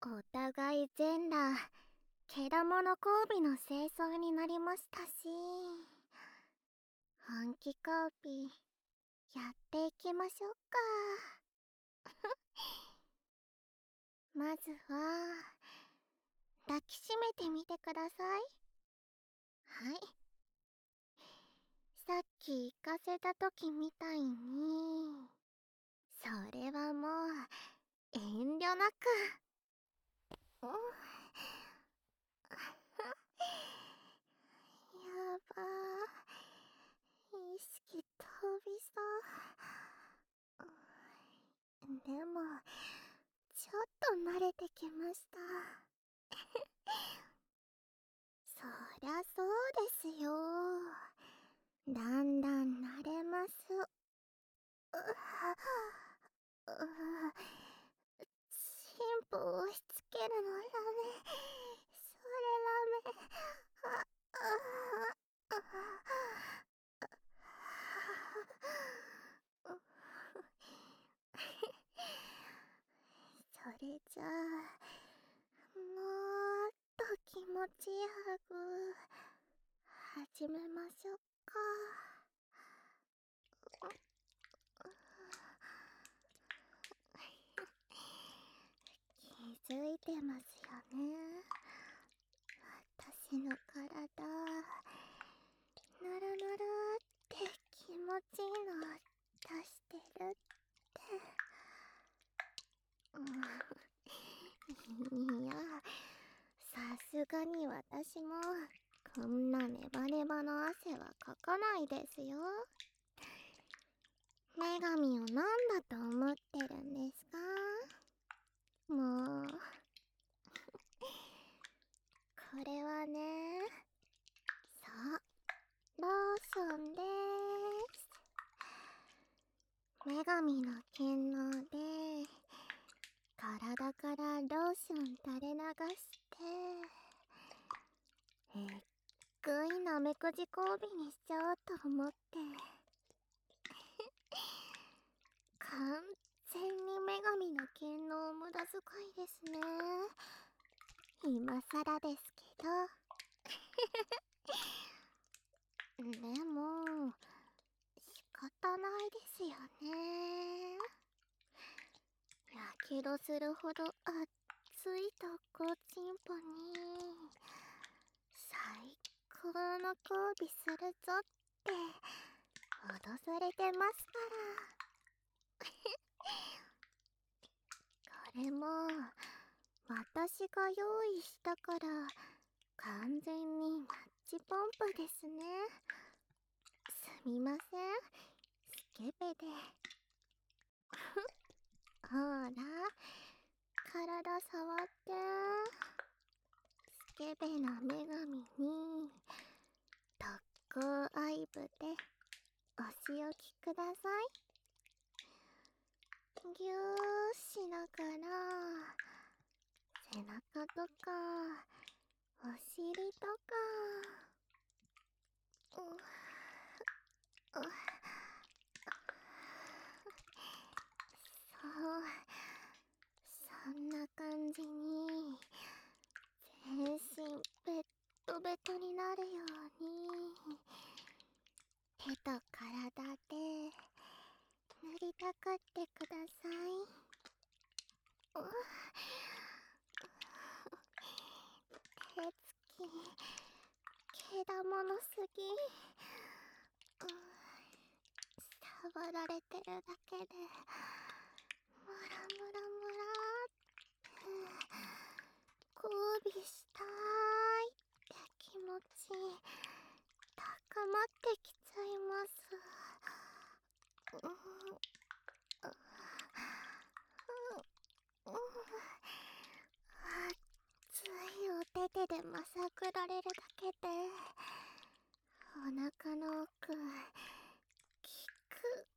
お互い全裸、けだもの交尾の清掃になりましたし、本気交尾、やっていきましょうか。まずは、抱きしめてみてください。はい。さっき行かせた時みたいに、それはもう、遠慮なく。やばー、意識飛びそう。でも、ちょっと慣れてきました。そりゃそうですよ。だんだん慣れます。進歩を押し付けるのダメ。それダメ。それじゃあ、もっと気持ちいいハグ始めましょうか。気づいてますよね。私の体、ぬるぬるって気持ちいいの出してるって。いや、さすがに私もこんなネバネバの汗はかかないですよ。女神を何だと思ってるんですか？もうこれはね、そう、ローションです。女神の権能で体からローション垂れ流して、ぐいなめくじ交尾にしちゃおうと思って。完全に女神の権能無駄遣いですね。今さらですけど。でも、仕方ないですよね。やけどするほど熱いとこちんぽに、最高の交尾するぞって脅されてますから。これも私が用意したから完全にマッチポンプですね。すみません、スケベで。ほら、体触って。スケベな女神に特攻愛撫でお仕置きください。ぎゅーしながら背中とかお尻とか、そう、そんな感じに全身ベッドベトになるように手と体で塗りたかってください。手つきけだものすぎ。触られてるだけでムラムラムラって交尾したいって気持ち高まってきちゃいます。熱いお手手でまさぐられるだけでお腹の奥きく。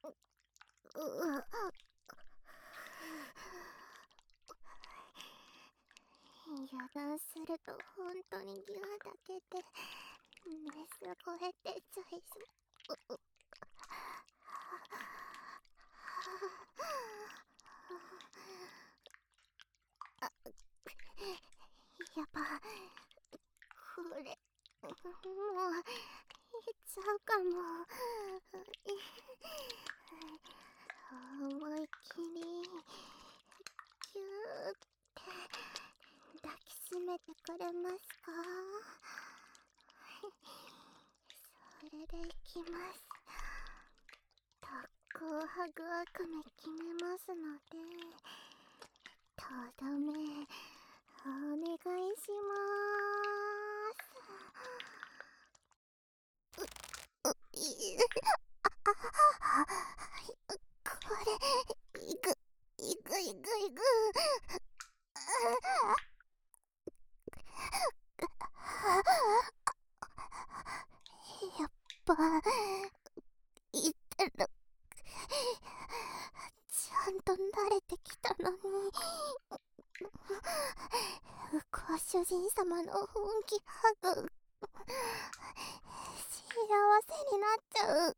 油断すると本当にギューだけで熱超えてちゃいそう。 やば、これもういっちゃうかも。思いっきりギューって抱きしめてくれますか？それでいきます。特攻ハグ悪夢決めますので、とどめお願いしまーす。これいくいくいくいく。やっぱいってる。ちゃんと慣れてきたのに。ご主人様の本気ハグ、幸せになっちゃう。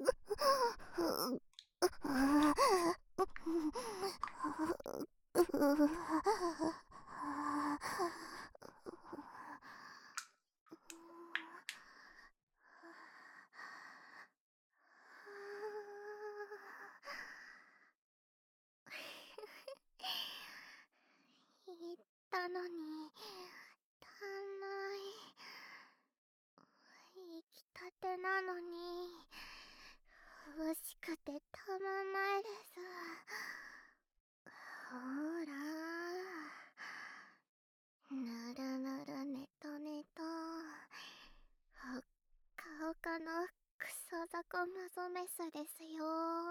言ったのに足んない。生きたてなのに欲しくてたまんないです。ほら、ぬるぬるねとねと、ほっかほかのクソザコマゾメスですよ。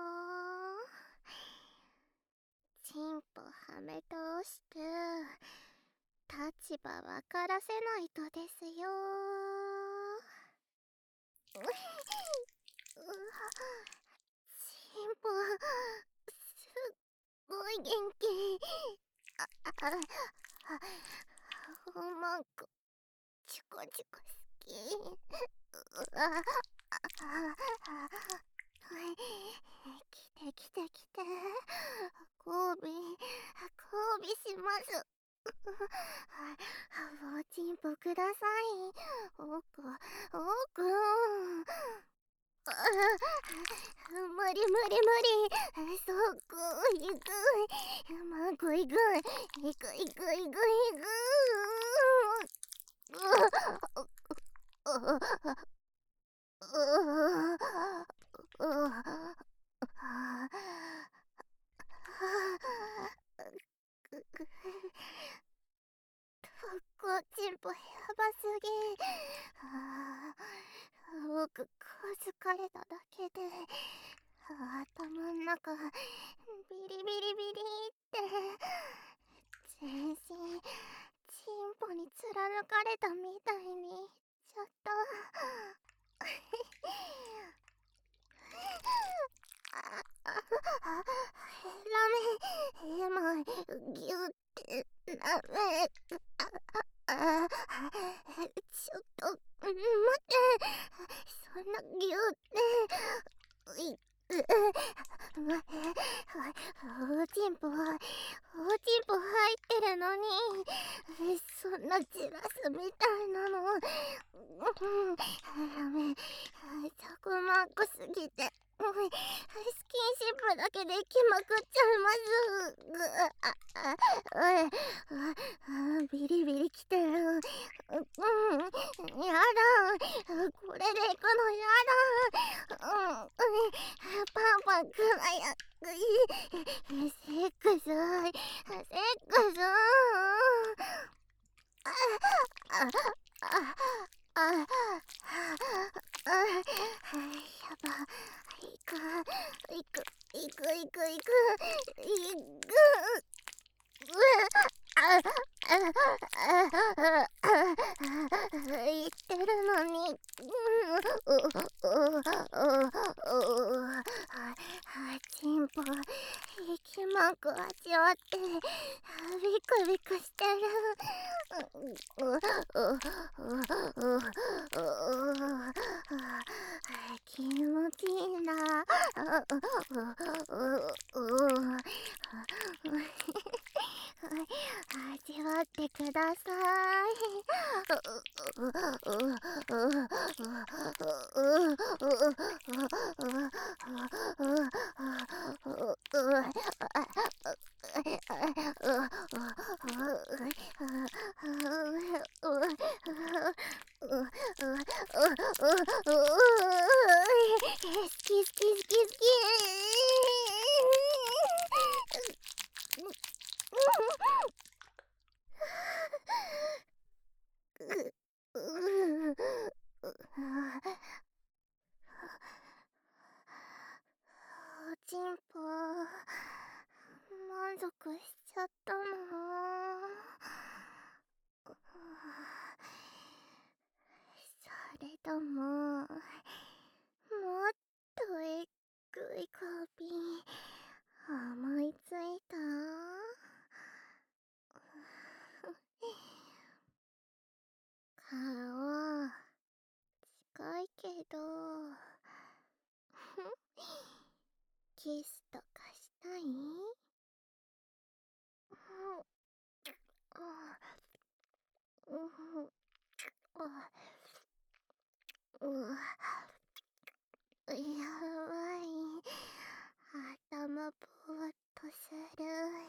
チンポはめ通して立場分からせないとですよ。うわ、チンポすっごい元気。マンコチコチコ好き。来て来て来て、交尾します。おちんぽください。おく無理無理無理。そこいくい。マンコいくいくいくいくいこちんぽやばすぎ。僕こづかれただけで頭ん中ビリビリビリって全身チンポに貫かれたみたいにちょっとラメギュってラメちょっと待って、そんなギュっておちんぽ入ってるのにそんなジラスみたいなのダメ、そこマンコすぎてスキンシップだけできまくっちゃいます。ビリビリきてる。やだ、これで行くのやだ。パンパンくらやセックスやば、いく言ってるのにチンポ息マーク味わってビクビクしてる。気持ちいいな。 味わってくださ好き好き好き好き。おちんぽ満足しちゃったな。それとももっとえっぐいカービィ思いついた？顔近いけどキスとかしたい？やばい、頭ぼーっとする。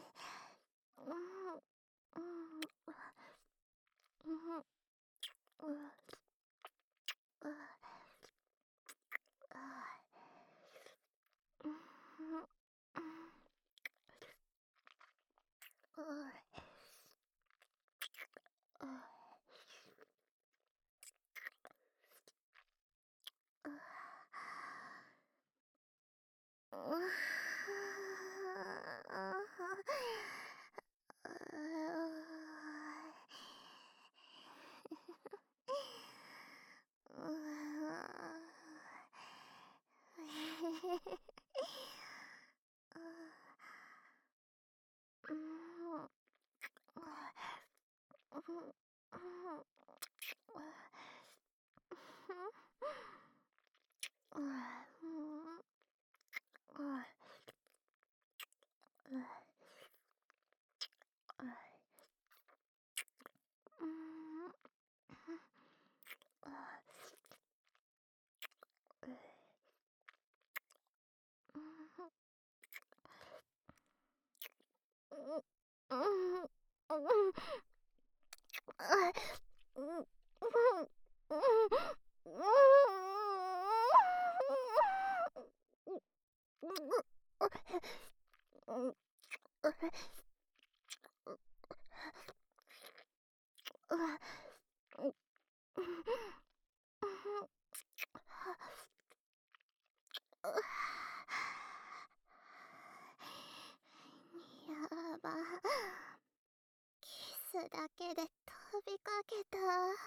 やば、キスだけで飛びかけた。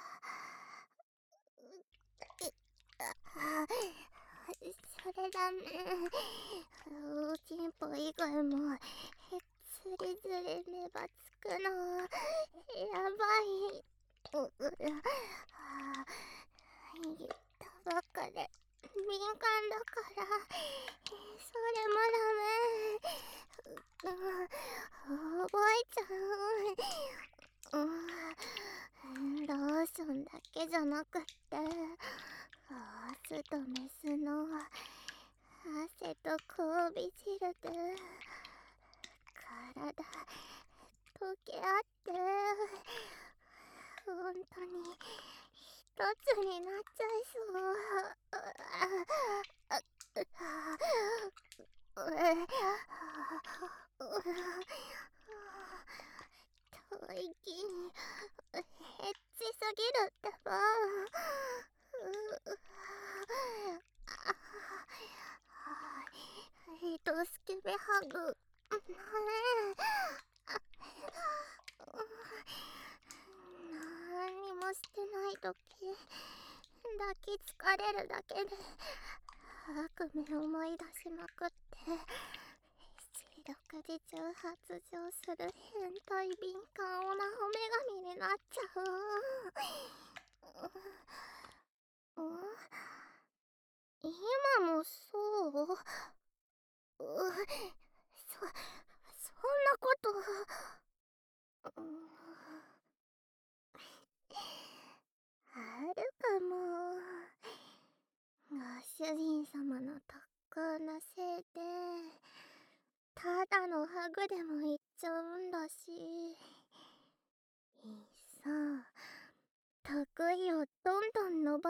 それダメ。おちんぽ以外もへっつりずり目ばつくのやばい。言ったばっかで敏感だからそれもダメ。覚えちゃう。ローションだけじゃなくってオスとメスの汗と交尾汁で体溶け合って本当に一つになっちゃいそう吐息にエッチすぎるってば。ドスケベハグ何もしてないとき抱きつかれるだけで悪夢思い出しまくって四六時中発情する変態敏感オナホ女神になっちゃう。今もそう？そんなこと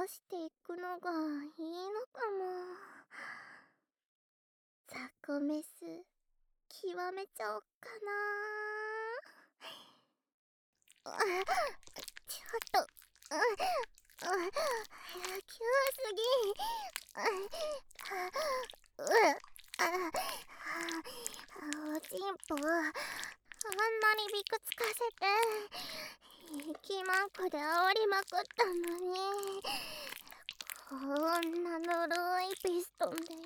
していくのがいいのかも。ザコメス極めちゃおっかな。ちょっと急すぎ。おちんぽあんなにびくつかせて息マンコで煽りまくったのに、こんなぬるいピストンでい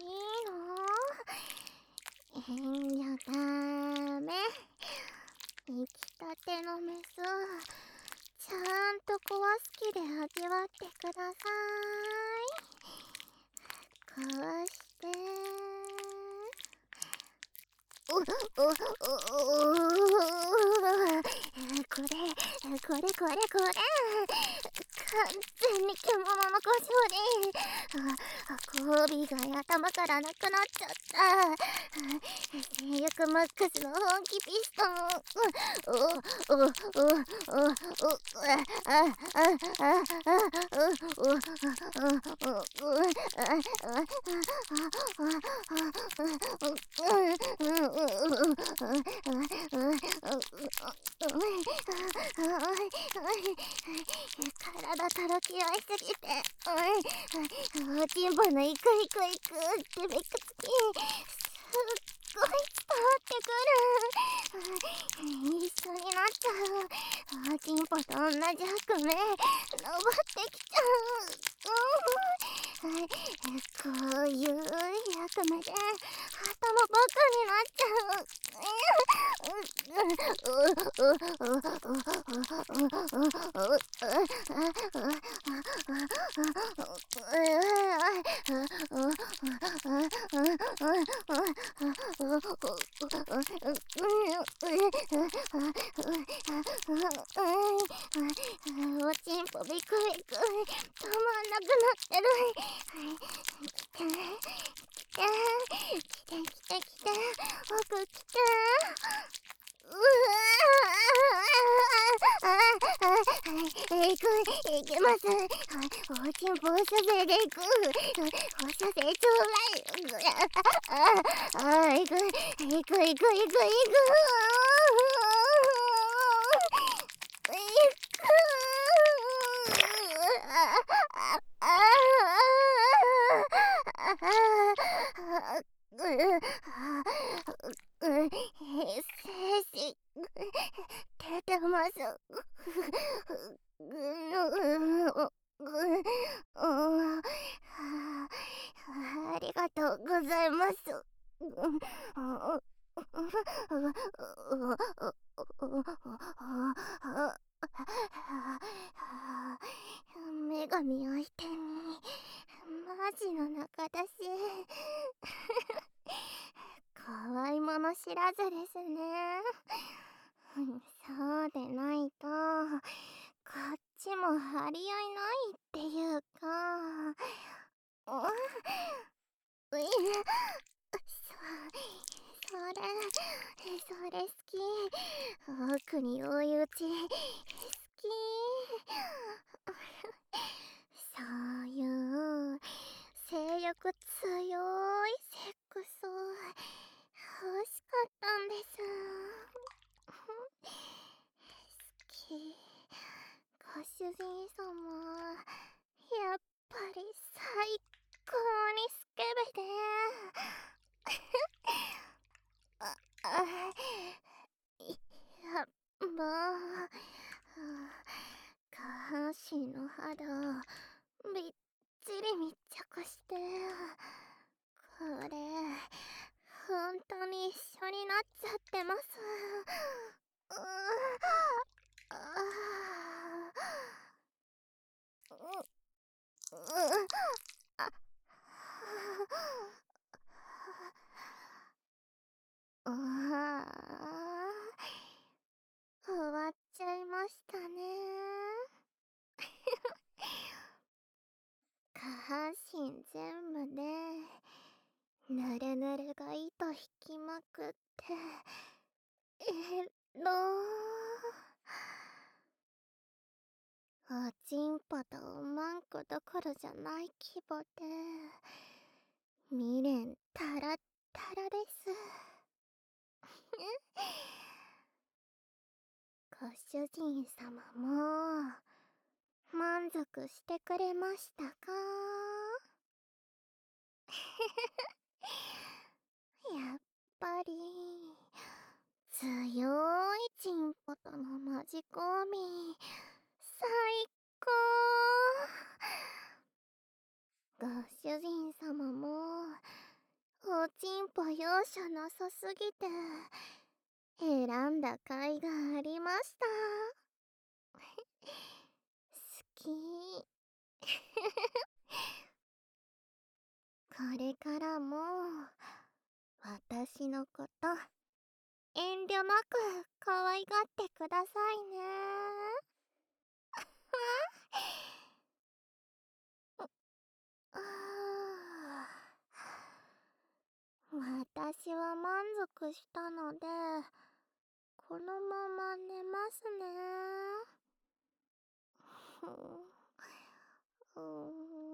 いの？いいんじゃダメ。生きたてのメスちゃんと壊す気で味わってください。こうしてこれ完全に獣の故障で交尾が頭からなくなっちゃった。性欲マックスの本気ピスト体とろき合いすぎておちんぽのイクイクイクってびくつきすっごい伝わってくる。一緒になっちゃう。おちんぽと同じ悪名登ってきちゃう。こういう役目で頭バカになっちゃう。おちんぽびくびく止まんなくなってる。来て奥来て。行きます。おちんぽお射精で行く。お射精ちょうだい。行く。精子出てます。ありがとうございます。女神相手にマジの仲だし可愛いもの知らずですね。そうでないとこっちも張り合いないっていうか、ういそれ好き。奥に追い打ち好き。そういう性欲強いセックス欲しかったんです。好き。ご主人様やっぱり最高にスケベでやっぱ下半身の肌びっちり密着してこれ本当に一緒になっちゃってます。終わっちゃいましたね。下半身全部でぬるぬるが糸引きまくっておちんぽとおまんこどころじゃない規模で、未練たらったらです。ご主人様も満足してくれましたか？やっぱり強いチンポとのマジコミ最高。ご主人様もおちんぽ容赦なさすぎて選んだ甲斐がありました。好き。これからも私のこと遠慮なく可愛がってくださいね。あ私は満足したので、このまま寝ますね。うーん。